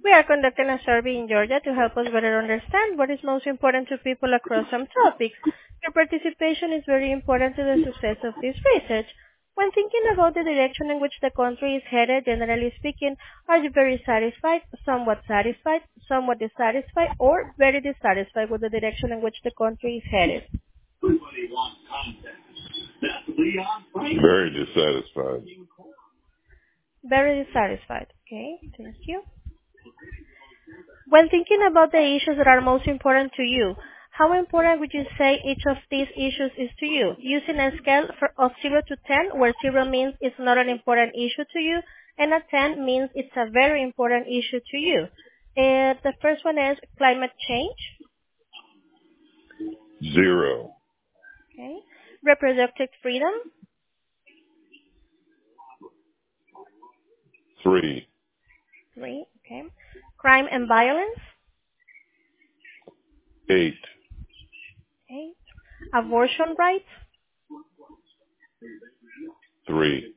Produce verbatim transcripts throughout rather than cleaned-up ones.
We are conducting a survey in Georgia to help us better understand what is most important to people across some topics. Your participation is very important to the success of this research. When thinking about the direction in which the country is headed, generally speaking, are you very satisfied, somewhat satisfied, somewhat dissatisfied, or very dissatisfied with the direction in which the country is headed? Very dissatisfied. Very dissatisfied. Okay, thank you. When thinking about the issues that are most important to you, how important would you say each of these issues is to you? Using a scale for, of zero to ten, where zero means it's not an important issue to you, and a ten means it's a very important issue to you. Uh, the first one is climate change. Zero. Okay. Reproductive freedom. Three. Three. Okay. Crime and violence. Eight. Eight. Abortion rights. Three.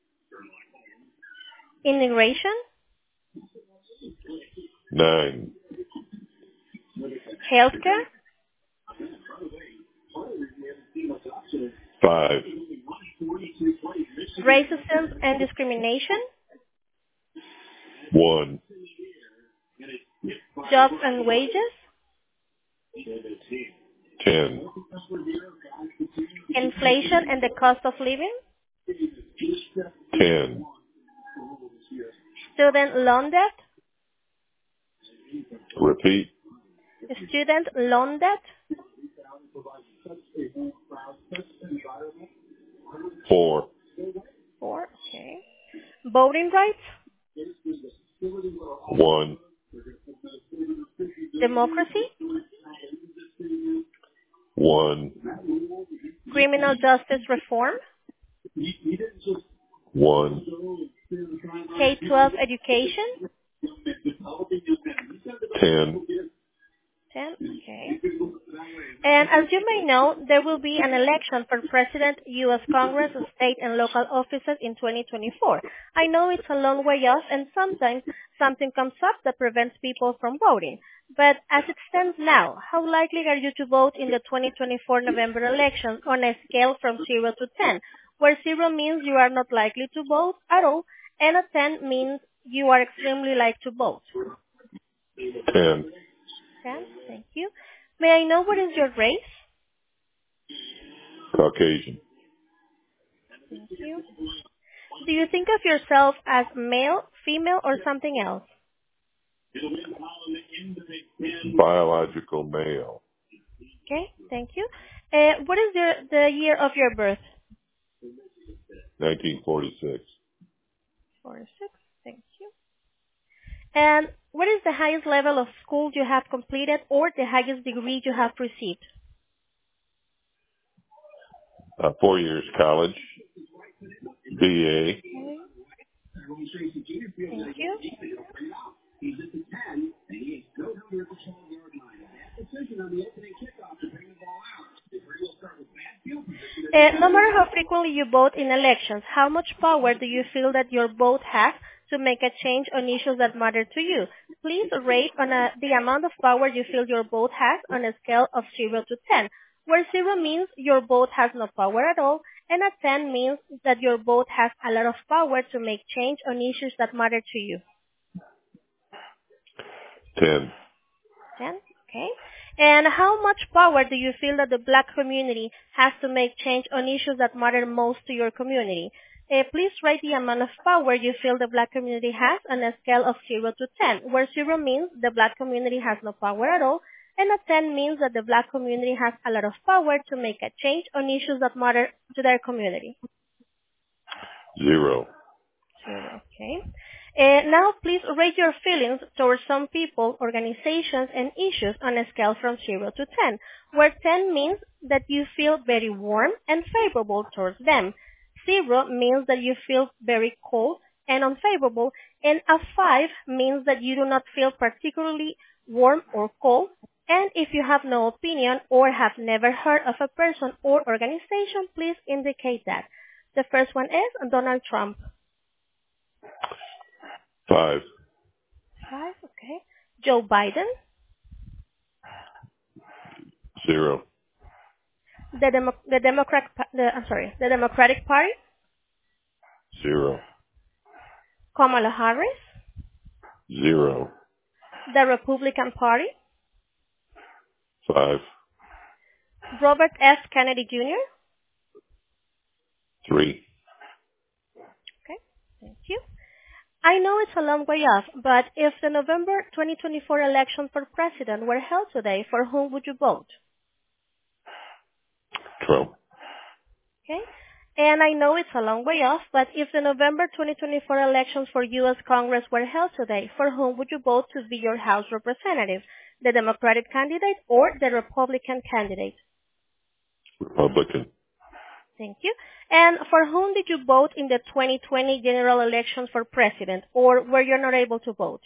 Immigration. Nine. Healthcare. Five. Racism and discrimination. One. Jobs and wages. Ten. Inflation and the cost of living. Ten. Student loan debt. Repeat. Student loan debt. Four. Four. Okay. Voting rights. One. Democracy. One. Criminal justice reform. One. K twelve education. Ten. Ten. Okay. And as you may know, there will be an election for President, U S Congress, state and local offices in twenty twenty-four. I know it's a long way off and sometimes something comes up that prevents people from voting. But as it stands now, how likely are you to vote in the twenty twenty-four November elections on a scale from zero to ten, where zero means you are not likely to vote at all, and a ten means you are extremely likely to vote? Ten. ten, thank you. May I know what is your race? Caucasian. Thank you. Do you think of yourself as male, female, or something else? Biological male. Okay, thank you. Uh, what is the, the year of your birth? nineteen forty-six. forty-six, thank you. And what is the highest level of school you have completed or the highest degree you have received? Uh, four years college. B A. Okay. Thank you. Uh, no matter how frequently you vote in elections, how much power do you feel that your vote has to make a change on issues that matter to you? Please rate on a, the amount of power you feel your vote has on a scale of zero to ten, where zero means your vote has no power at all, and a ten means that your vote has a lot of power to make change on issues that matter to you. Ten. ten, okay. And how much power do you feel that the black community has to make change on issues that matter most to your community? Uh, please rate the amount of power you feel the black community has on a scale of zero to ten, where zero means the black community has no power at all, and a ten means that the black community has a lot of power to make a change on issues that matter to their community. Zero. Zero, okay. Uh, now, please rate your feelings towards some people, organizations, and issues on a scale from zero to ten, where ten means that you feel very warm and favorable towards them. zero means that you feel very cold and unfavorable, and a five means that you do not feel particularly warm or cold, and if you have no opinion or have never heard of a person or organization, please indicate that. The first one is Donald Trump. Five. Five, Okay. Joe Biden. Zero. The Demo- the Democrat the I'm sorry, the Democratic Party. Zero. Kamala Harris. Zero. The Republican Party. Five. Robert F. Kennedy Junior Three. Okay, thank you. I know it's a long way off, but if the November twenty twenty-four election for president were held today, for whom would you vote? Trump. Okay. And I know it's a long way off, but if the November twenty twenty-four elections for U S Congress were held today, for whom would you vote to be your House representative? The Democratic candidate or the Republican candidate? Republican. Thank you. And for whom did you vote in the twenty twenty general elections for president, or were you not able to vote?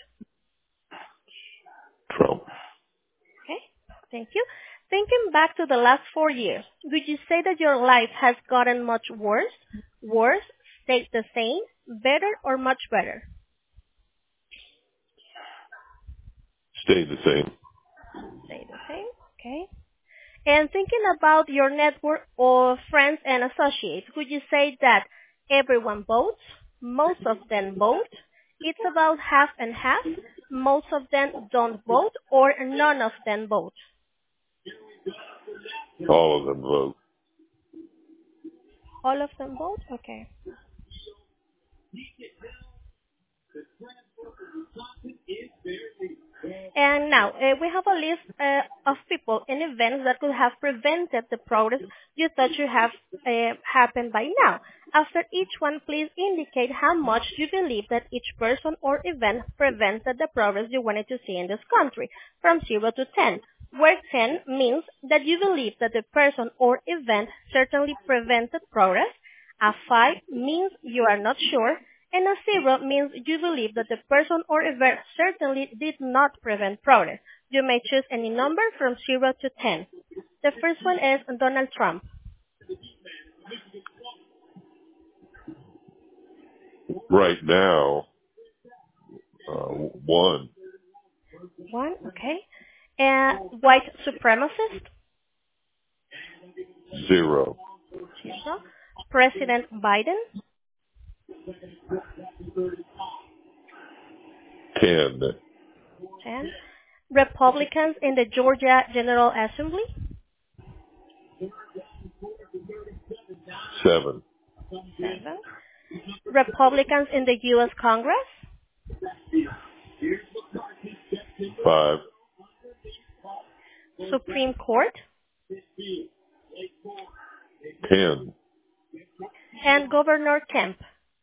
Trump. Okay, thank you. Thinking back to the last four years, would you say that your life has gotten much worse, worse, stayed the same, better, or much better? Stayed the same. Stayed the same, okay. And thinking about your network of friends and associates, would you say that everyone votes, most of them vote, it's about half and half, most of them don't vote, or none of them vote? All of them vote. All of them vote? Okay. And now, uh, we have a list uh, of people and events that could have prevented the progress you thought should have uh, happened by now. After each one, please indicate how much you believe that each person or event prevented the progress you wanted to see in this country, from zero to ten, where ten means that you believe that the person or event certainly prevented progress, a five means you are not sure, and a zero means you believe that the person or event certainly did not prevent progress. You may choose any number from zero to ten. The first one is Donald Trump. Right now, uh, one. One, okay. And white supremacist? Zero. Zero. President Biden? Ten. Ten. Republicans in the Georgia General Assembly? Seven. Seven. Republicans in the U S Congress? Five. Supreme Court? Ten. And Governor Kemp?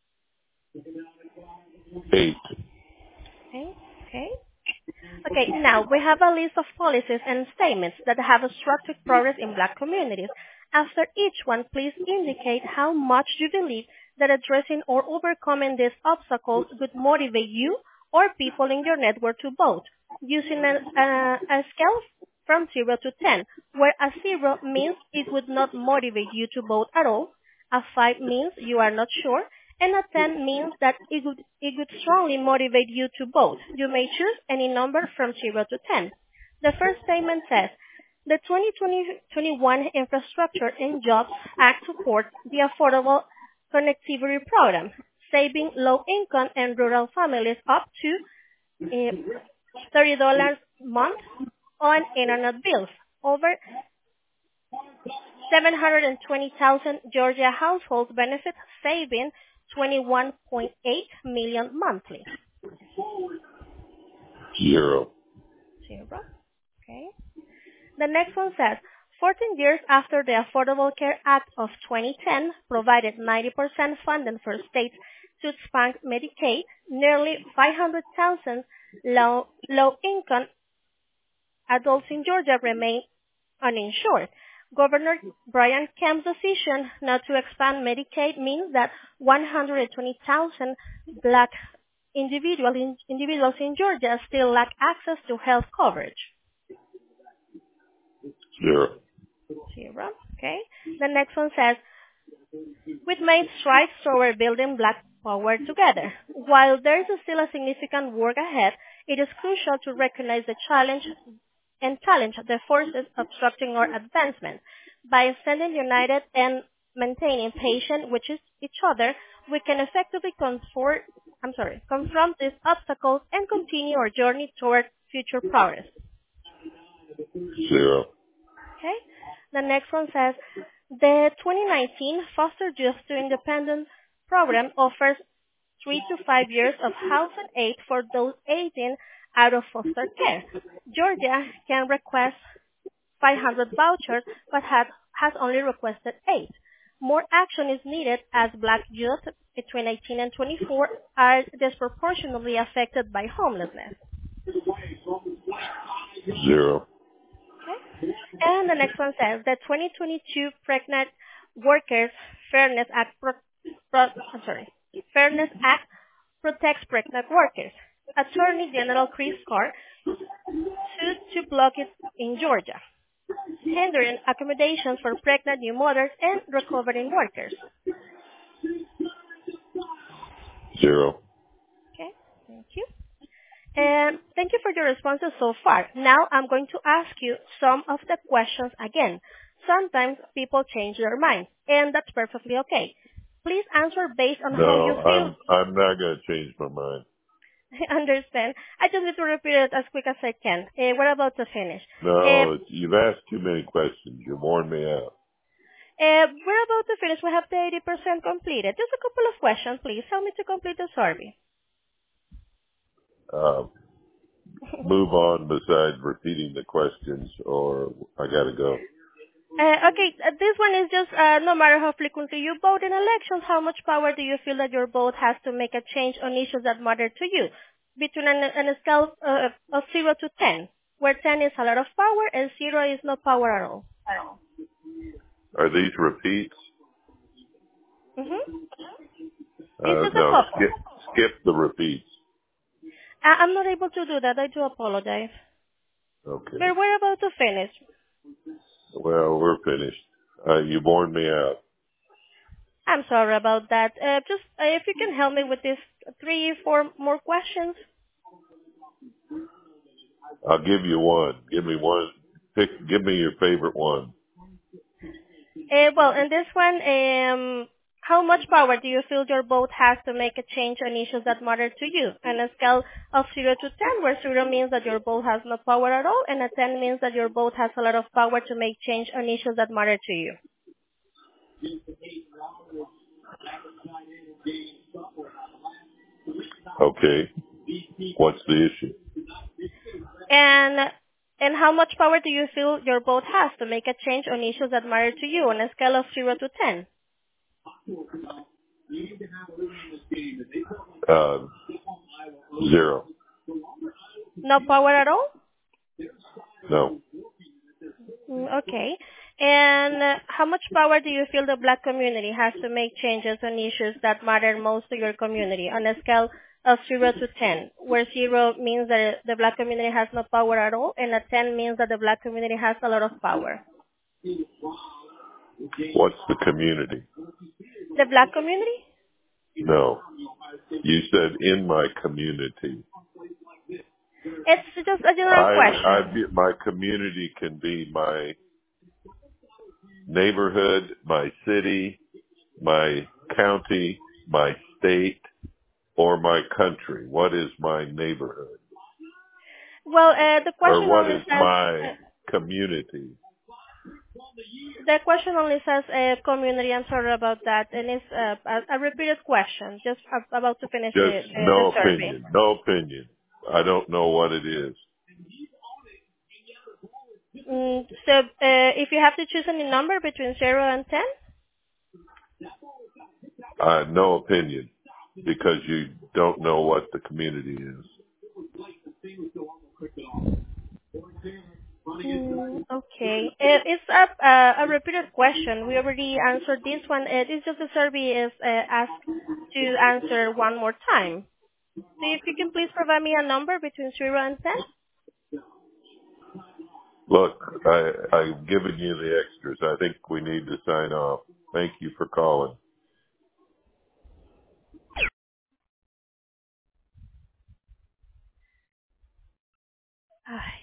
Eight. Okay, okay. Okay, now we have a list of policies and statements that have obstructed progress in Black communities. After each one, please indicate how much you believe that addressing or overcoming these obstacles would motivate you or people in your network to vote, using a, a, a scale from zero to ten, where a zero means it would not motivate you to vote at all, a five means you are not sure, and a ten means that it would, it would strongly motivate you to vote. You may choose any number from zero to ten. The first statement says, the twenty twenty-one Infrastructure and Jobs Act supports the Affordable Connectivity Program, saving low-income and rural families up to uh, thirty dollars a month on internet bills. Over seven hundred twenty thousand Georgia households benefit, saving twenty-one point eight million monthly. Zero. Zero. Okay. The next one says, fourteen years after the Affordable Care Act of twenty ten provided ninety percent funding for states to expand Medicaid, nearly five hundred thousand low, low-income adults in Georgia remain uninsured. Governor Brian Kemp's decision not to expand Medicaid means that one hundred twenty thousand Black individual in, individuals in Georgia still lack access to health coverage. Zero. Zero. Okay. The next one says, we've made strides toward building Black power together. While there is still a significant work ahead, it is crucial to recognize the challenge and challenge the forces obstructing our advancement. By standing united and maintaining patience with each other, we can effectively confront, I'm sorry, confront these obstacles and continue our journey toward future progress. Zero. Okay. The next one says, the twenty nineteen Foster Youth to Independence program offers three to five years of house and aid for those aging out of foster care. Georgia can request five hundred vouchers, but has, has only requested eight. More action is needed as Black youth between eighteen and twenty-four are disproportionately affected by homelessness. Zero. Okay. And the next one says the twenty twenty-two Pregnant Workers Fairness Act, pro, pro, I'm sorry, Fairness Act protects pregnant workers. Attorney General Chris Carr sued to block it in Georgia, hindering accommodations for pregnant new mothers and recovering workers. Zero. Okay, thank you. And thank you for your responses so far. Now I'm going to ask you some of the questions again. Sometimes people change their minds, and that's perfectly okay. Please answer based on No, how you feel. I'm I'm not going to change my mind. I understand. I just need to repeat it as quick as I can. Uh, we're about to finish. No, Uh, you've asked too many questions. You worn me out. uh, we're about to finish. We have the eighty percent completed. Just a couple of questions, please. Help me to complete the survey. Uh, move on besides repeating the questions, or I got to go. Uh, okay, uh, this one is just, uh, no matter how frequently you vote in elections, how much power do you feel that your vote has to make a change on issues that matter to you? Between an, an a scale uh, of zero to ten, where ten is a lot of power and zero is no power at all. Are these repeats? Mm-hmm. It's Uh, just a no, couple. skip skip the repeats. I, I'm not able to do that. I do apologize. Okay. But we're about to finish. Well, we're finished. Uh, you worn me out. I'm sorry about that. Uh, just uh, if you can help me with these three, four more questions. I'll give you one. Give me one. Pick. Give me your favorite one. Uh, well, in this one, um, how much power do you feel your vote has to make a change on issues that matter to you? On a scale of zero to ten, where zero means that your vote has no power at all, and a ten means that your vote has a lot of power to make change on issues that matter to you. Okay. What's the issue? And and how much power do you feel your vote has to make a change on issues that matter to you on a scale of zero to ten? Uh, zero. No power at all? No. Mm, okay. And uh, how much power do you feel the Black community has to make changes on issues that matter most to your community on a scale of zero to ten, where zero means that the Black community has no power at all, and a ten means that the Black community has a lot of power? What's the community? The Black community? No. You said in my community. It's just a general I, I, question. my community can be my neighborhood, my city, my county, my state, or my country. What is my neighborhood? Well, uh, the Or question what only is says my uh, community? the question only says uh, community. I'm sorry about that, and it's uh, a, a repeated question. Just a- about to finish Just the, the, the no survey. opinion. No opinion. I don't know what it is. Mm, so, uh, if you have to choose any number between zero and ten, Uh, no opinion. Because you don't know what the community is. mm, okay. Uh, it's a, uh, a repeated question. We already answered this one. Uh, this just the survey is uh, asked to answer one more time. So, if you can please provide me a number between zero and ten. Look, I, I've given you the extras. I think we need to sign off. Thank you for calling. Ay.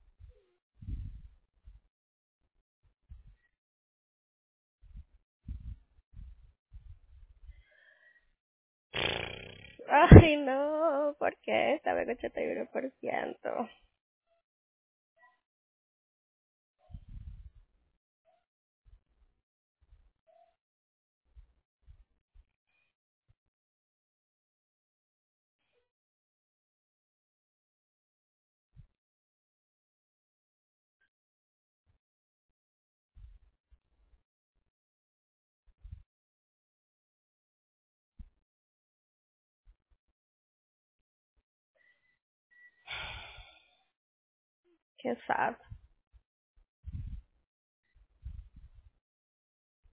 Ay, no, ¿por qué? Estaba en ochenta y uno por ciento. Qué sad.